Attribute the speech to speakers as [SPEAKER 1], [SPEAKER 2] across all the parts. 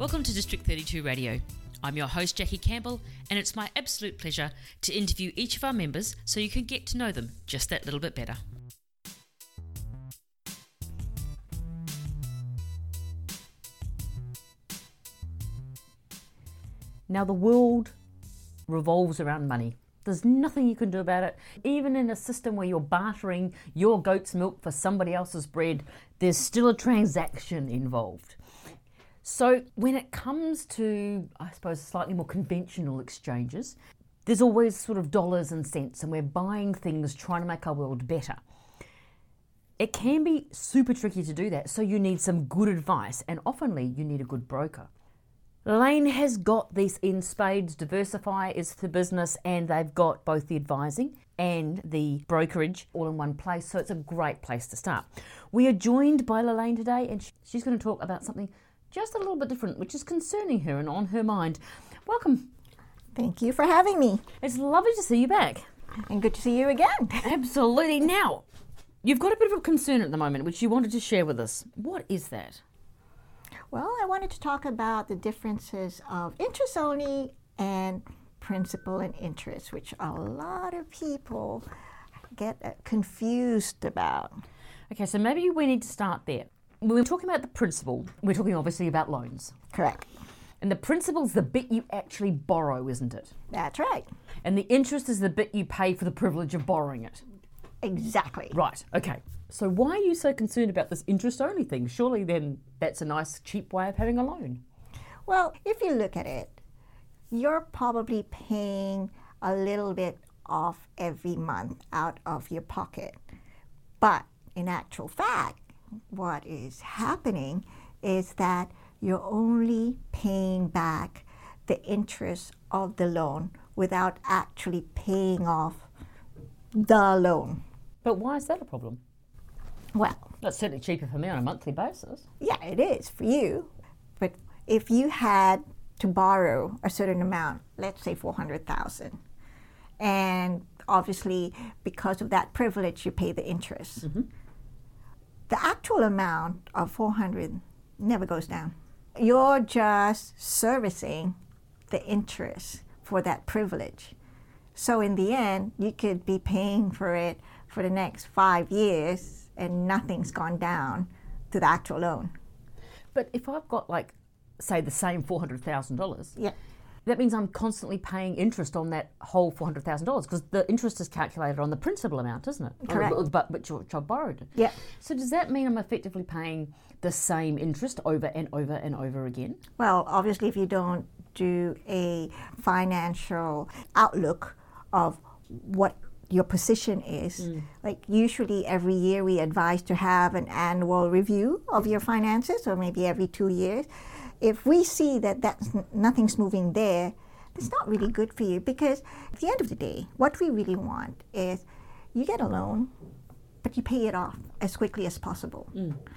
[SPEAKER 1] Welcome to District 32 Radio. I'm your host Jackie Campbell, and it's my absolute pleasure to interview each of our members so you can get to know them just that little bit better. Now, the world revolves around money. There's nothing you can do about it. Even in a system where you're bartering your goat's milk for somebody else's bread, there's still a transaction involved. So when it comes to, I suppose, slightly more conventional exchanges, there's always sort of dollars and cents, and we're buying things trying to make our world better. It can be super tricky to do that, so you need some good advice, and oftenly you need a good broker. Lane has got this in spades. Diversify is the business, and they've got both the advising and the brokerage all in one place, so it's a great place to start. We are joined by Lane today, and she's going to talk about something just a little bit different, which is concerning her and on her mind. Welcome.
[SPEAKER 2] Thank you for having me.
[SPEAKER 1] It's lovely to see you back.
[SPEAKER 2] And good to see you again.
[SPEAKER 1] Absolutely. Now, you've got a bit of a concern at the moment, which you wanted to share with us. What is that?
[SPEAKER 2] Well, I wanted to talk about the differences of interest only and principal and interest, which a lot of people get confused about.
[SPEAKER 1] Okay, so maybe we need to start there. When we're talking about the principal, we're talking obviously about loans.
[SPEAKER 2] Correct.
[SPEAKER 1] And the principal's the bit you actually borrow, isn't it?
[SPEAKER 2] That's right.
[SPEAKER 1] And the interest is the bit you pay for the privilege of borrowing it.
[SPEAKER 2] Exactly.
[SPEAKER 1] Right, okay. So why are you so concerned about this interest-only thing? Surely then that's a nice, cheap way of having a loan.
[SPEAKER 2] Well, if you look at it, you're probably paying a little bit off every month out of your pocket. But in actual fact, what is happening is that you're only paying back the interest of the loan without actually paying off the loan.
[SPEAKER 1] But why is that a problem?
[SPEAKER 2] Well,
[SPEAKER 1] That's certainly cheaper for me on a monthly basis.
[SPEAKER 2] yeah, it is for you. But if you had to borrow a certain amount, let's say $400,000, and obviously because of that privilege, you pay the interest. Mm-hmm. The actual amount of $400 never goes down. You're just servicing the interest for that privilege. So in the end, you could be paying for it for the next 5 years and nothing's gone down to the actual loan.
[SPEAKER 1] But if I've got, like, say, the same $400,000,
[SPEAKER 2] Yeah.
[SPEAKER 1] that means I'm constantly paying interest on that whole $400,000 because the interest is calculated on the principal amount, isn't it?
[SPEAKER 2] Correct.
[SPEAKER 1] But which I borrowed.
[SPEAKER 2] Yeah.
[SPEAKER 1] So does that mean I'm effectively paying the same interest over and over and over again?
[SPEAKER 2] Well, obviously, if you don't do a financial outlook of what your position is, like usually every year we advise to have an annual review of your finances, or maybe every 2 years. If we see that nothing's moving there, it's not really good for you, because at the end of the day, what we really want is you get a loan, but you pay it off as quickly as possible.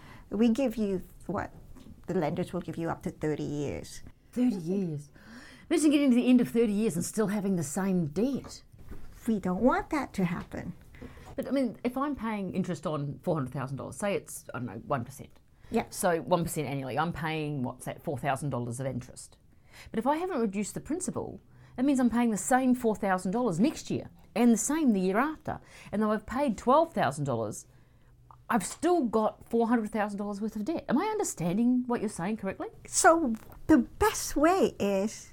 [SPEAKER 2] We give you what the lenders will give you up to 30 years.
[SPEAKER 1] 30 years. Imagine getting to the end of 30 years and still having the same debt.
[SPEAKER 2] We don't want that to happen.
[SPEAKER 1] But I mean, if I'm paying interest on $400,000, say it's, I don't know, 1%.
[SPEAKER 2] Yeah.
[SPEAKER 1] So 1% annually, I'm paying, what's that, $4,000 of interest. But if I haven't reduced the principal, that means I'm paying the same $4,000 next year and the same the year after. And though I've paid $12,000, I've still got $400,000 worth of debt. Am I understanding what you're saying correctly?
[SPEAKER 2] So the best way is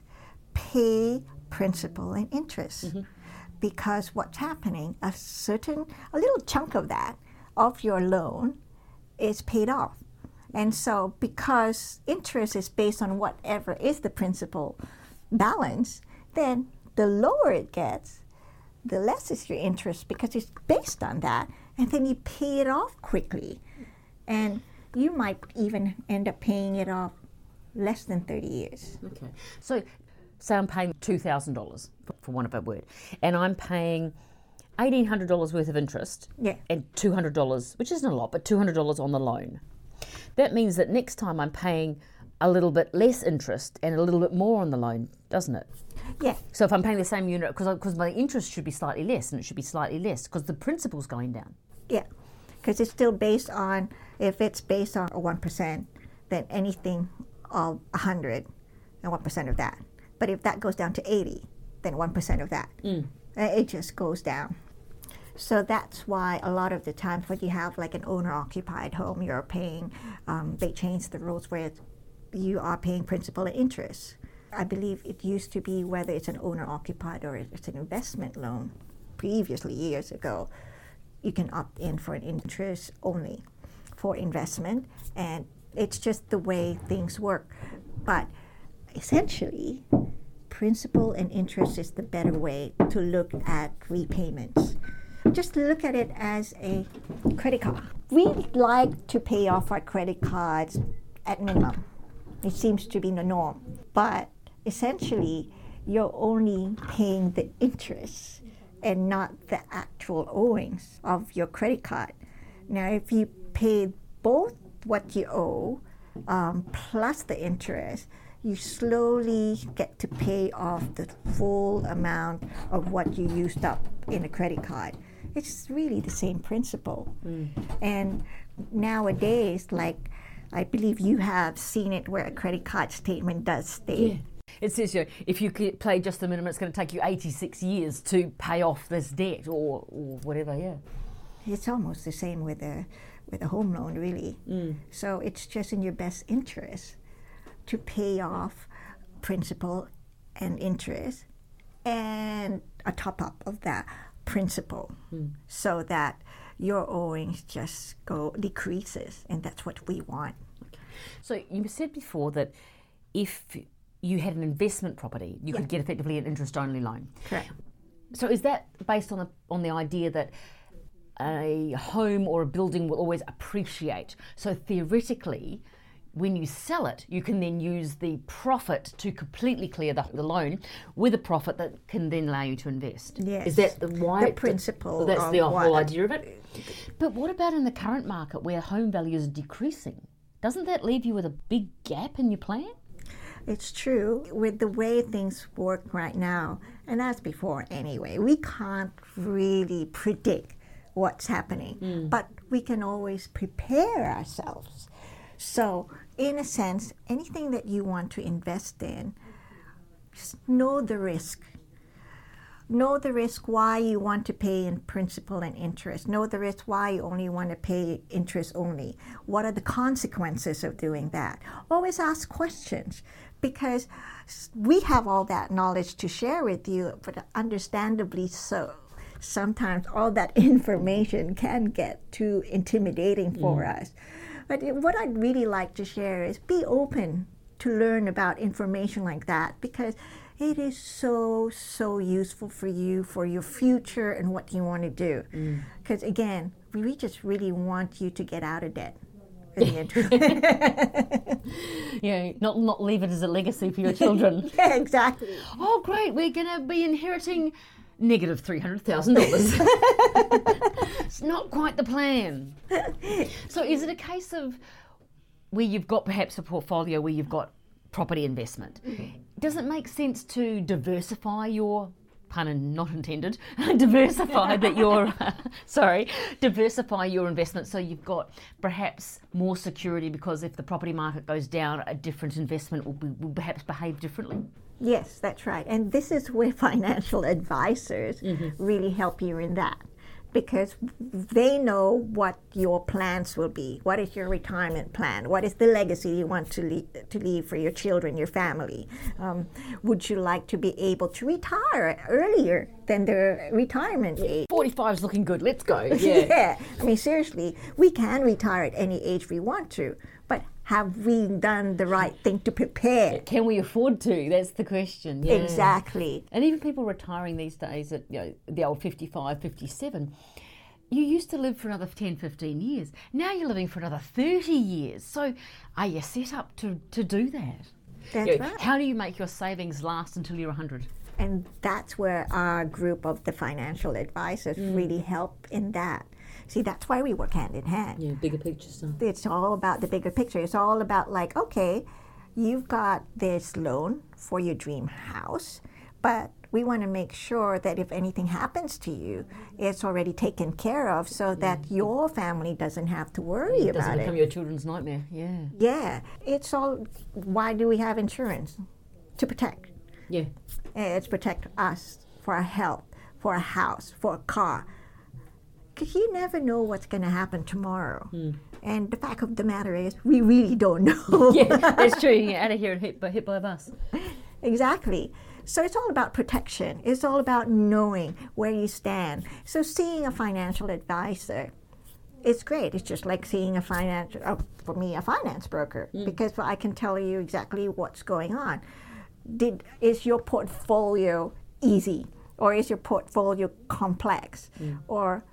[SPEAKER 2] pay principal and interest. Mm-hmm. Because what's happening, a little chunk of that, of your loan, is paid off. And so because interest is based on whatever is the principal balance, then the lower it gets, the less is your interest, because it's based on that. And then you pay it off quickly. And you might even end up paying it off less than 30 years.
[SPEAKER 1] Okay. So say I'm paying $2,000, for want of a word, and I'm paying $1,800 worth of interest,
[SPEAKER 2] Yeah.
[SPEAKER 1] and $200, which isn't a lot, but $200 on the loan. That means that next time I'm paying a little bit less interest and a little bit more on the loan, doesn't it?
[SPEAKER 2] Yeah.
[SPEAKER 1] So if I'm paying the same unit, because my interest should be slightly less, and it should be slightly less because the principal's going down.
[SPEAKER 2] Yeah, because it's still based on, if it's based on 1%, then anything of 100, and 1% of that. But if that goes down to 80, then 1% of that. It just goes down. So that's why a lot of the times when you have like an owner-occupied home, you're paying, they changed the rules where you are paying principal and interest. I believe it used to be whether it's an owner-occupied or it's an investment loan. Previously, years ago, you can opt in for an interest only for investment, and it's just the way things work. But essentially, principal and interest is the better way to look at repayments. Just look at it as a credit card. We like to pay off our credit cards at minimum. It seems to be the norm. But essentially, you're only paying the interest and not the actual owings of your credit card. Now, if you pay both what you owe plus the interest, you slowly get to pay off the full amount of what you used up in a credit card. It's really the same principle. And nowadays, like I believe you have seen it where a credit card statement does state.
[SPEAKER 1] Yeah. It says here, if you pay just the minimum, it's going to take you 86 years to pay off this debt or whatever, yeah.
[SPEAKER 2] It's almost the same with a home loan, really. So it's just in your best interest to pay off principal and interest and a top-up of that principal so that your owings just decreases, and that's what we want.
[SPEAKER 1] Okay. So you said before that if you had an investment property, you could get effectively an interest-only loan.
[SPEAKER 2] Correct.
[SPEAKER 1] So is that based on the idea that a home or a building will always appreciate? So theoretically, when you sell it, you can then use the profit to completely clear the loan with a profit that can then allow you to invest.
[SPEAKER 2] Yes.
[SPEAKER 1] Is that why?
[SPEAKER 2] The principle.
[SPEAKER 1] That's the whole
[SPEAKER 2] what?
[SPEAKER 1] idea of it. But what about in the current market where home values are decreasing? Doesn't that leave you with a big gap in your plan?
[SPEAKER 2] It's true. With the way things work right now, and as before anyway, we can't really predict what's happening, but we can always prepare ourselves. So, in a sense, anything that you want to invest in, just know the risk. Know the risk why you want to pay in principal and interest. Know the risk why you only want to pay interest only. What are the consequences of doing that? Always ask questions, because we have all that knowledge to share with you, but understandably so. Sometimes all that information can get too intimidating for us. But what I'd really like to share is be open to learn about information like that, because it is so useful for you, for your future and what you want to do. Because again, we just really want you to get out of debt.
[SPEAKER 1] Yeah, not leave it as a legacy for your children.
[SPEAKER 2] Yeah, exactly.
[SPEAKER 1] Oh, great, we're going to be inheriting negative $300,000. It's not quite the plan. So is it a case of where you've got perhaps a portfolio where you've got property investment? Does it make sense to diversify your, pun not intended, diversify your investment so you've got perhaps more security, because if the property market goes down, a different investment will perhaps behave differently?
[SPEAKER 2] Yes, that's right. And this is where financial advisors really help you in that, because they know what your plans will be. What is your retirement plan? What is the legacy you want to leave for your children, your family? Would you like to be able to retire earlier than the retirement age?
[SPEAKER 1] 45 is looking good. Let's go.
[SPEAKER 2] Yeah. I mean, seriously, we can retire at any age we want to, but have we done the right thing to prepare?
[SPEAKER 1] Can we afford to? That's the question. Yeah.
[SPEAKER 2] Exactly.
[SPEAKER 1] And even people retiring these days at the old 55, 57, you used to live for another 10, 15 years. Now you're living for another 30 years. So are you set up to do that?
[SPEAKER 2] That's right.
[SPEAKER 1] How do you make your savings last until you're 100?
[SPEAKER 2] And that's where our group of the financial advisors really help in that. See, that's why we work hand in hand.
[SPEAKER 1] Yeah, bigger picture stuff.
[SPEAKER 2] It's all about the bigger picture. It's all about like, okay, you've got this loan for your dream house, but We want to make sure that if anything happens to you, it's already taken care of so that your family doesn't have to worry
[SPEAKER 1] It
[SPEAKER 2] about
[SPEAKER 1] doesn't
[SPEAKER 2] it.
[SPEAKER 1] become your children's nightmare. Yeah.
[SPEAKER 2] Yeah, it's all, why do we have insurance? To protect.
[SPEAKER 1] Yeah.
[SPEAKER 2] It's protect us for our health, for a house, for a car. Because you never know what's going to happen tomorrow. And the fact of the matter is, we really don't know.
[SPEAKER 1] Yeah, that's true. You get out of here and hit by a bus.
[SPEAKER 2] Exactly. So it's all about protection. It's all about knowing where you stand. So seeing a financial advisor, it's great. It's just like seeing a finance broker, because I can tell you exactly what's going on. Is your portfolio easy, or is your portfolio complex? Or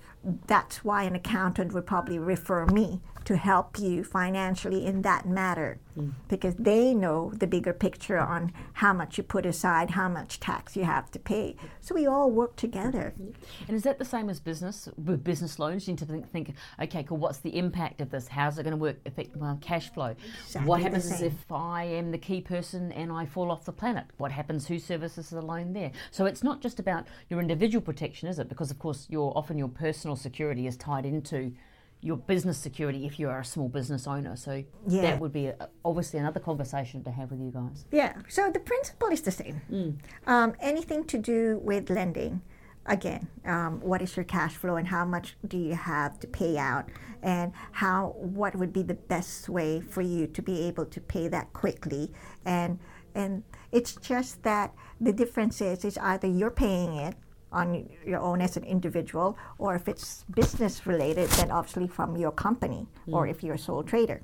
[SPEAKER 2] that's why an accountant would probably refer me to help you financially in that matter, because they know the bigger picture on how much you put aside, how much tax you have to pay. So we all work together.
[SPEAKER 1] And is that the same as business? With business loans, you need to think, okay, cool, what's the impact of this? How's it going to affect my cash flow?
[SPEAKER 2] Exactly
[SPEAKER 1] what
[SPEAKER 2] the
[SPEAKER 1] happens is
[SPEAKER 2] same.
[SPEAKER 1] if I am the key person and I fall off the planet? What happens? Who services the loan there? So it's not just about your individual protection, is it? Because, of course, often your personal security is tied into your business security if you are a small business owner. So that would be obviously another conversation to have with you guys.
[SPEAKER 2] Yeah, so the principle is the same. Anything to do with lending, again, what is your cash flow and how much do you have to pay out, and what would be the best way for you to be able to pay that quickly. And it's just that the difference is it's either you're paying it on your own as an individual, or if it's business related, then obviously from your company, or if you're a sole trader.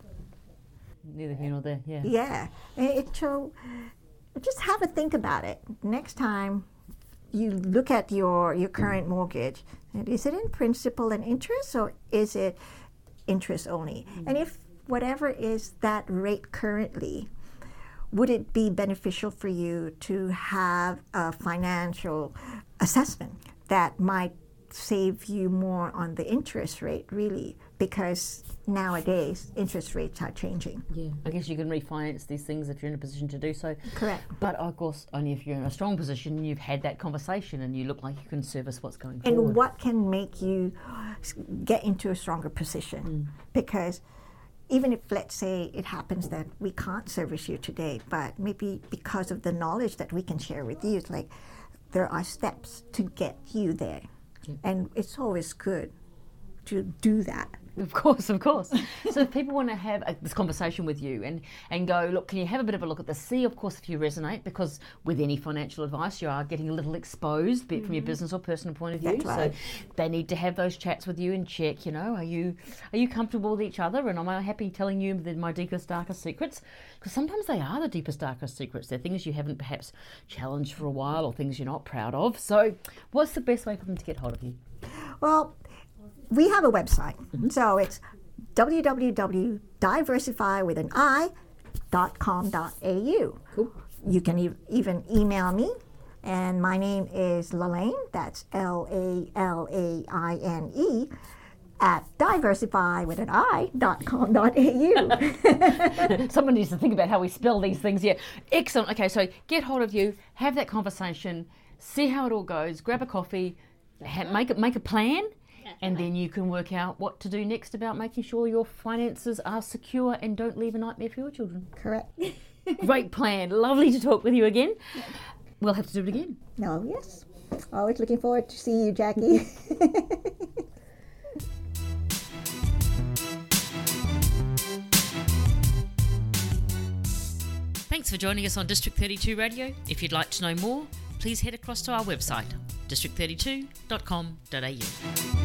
[SPEAKER 1] Neither here nor there, yeah.
[SPEAKER 2] Yeah, so just have a think about it. Next time you look at your current mortgage, is it in principal and interest, or is it interest only? And if whatever is that rate currently, would it be beneficial for you to have a financial assessment that might save you more on the interest rate, really? Because nowadays, interest rates are changing.
[SPEAKER 1] Yeah, I guess you can refinance these things if you're in a position to do so.
[SPEAKER 2] Correct.
[SPEAKER 1] But of course, only if you're in a strong position, you've had that conversation and you look like you can service what's going forward.
[SPEAKER 2] And what can make you get into a stronger position? Because even if, let's say, it happens that we can't service you today, but maybe because of the knowledge that we can share with you, it's like there are steps to get you there. And it's always good to do that.
[SPEAKER 1] Of course. So if people want to have this conversation with you and go, look, can you have a bit of a look at this? See, of course, if you resonate, because with any financial advice, you are getting a little exposed, be it from your business or personal point of view.
[SPEAKER 2] That's right.
[SPEAKER 1] So they need to have those chats with you and check, are you comfortable with each other? And am I happy telling you my deepest, darkest secrets? Because sometimes they are the deepest, darkest secrets. They're things you haven't perhaps challenged for a while, or things you're not proud of. So what's the best way for them to get hold of you?
[SPEAKER 2] Well, we have a website. So it's www.diversifywithani.com.au.
[SPEAKER 1] Cool.
[SPEAKER 2] You can even email me, and my name is Lalaine, that's Lalaine, at diversifywithani.com.au.
[SPEAKER 1] Someone needs to think about how we spell these things here. Excellent. Okay, so get hold of you, have that conversation, see how it all goes, grab a coffee, make a plan, and then you can work out what to do next about making sure your finances are secure and don't leave a nightmare for your children.
[SPEAKER 2] Correct.
[SPEAKER 1] Great plan. Lovely to talk with you again. We'll have to do it again.
[SPEAKER 2] No, yes. Always looking forward to seeing you, Jackie.
[SPEAKER 1] Thanks for joining us on District 32 Radio. If you'd like to know more, please head across to our website, district32.com.au.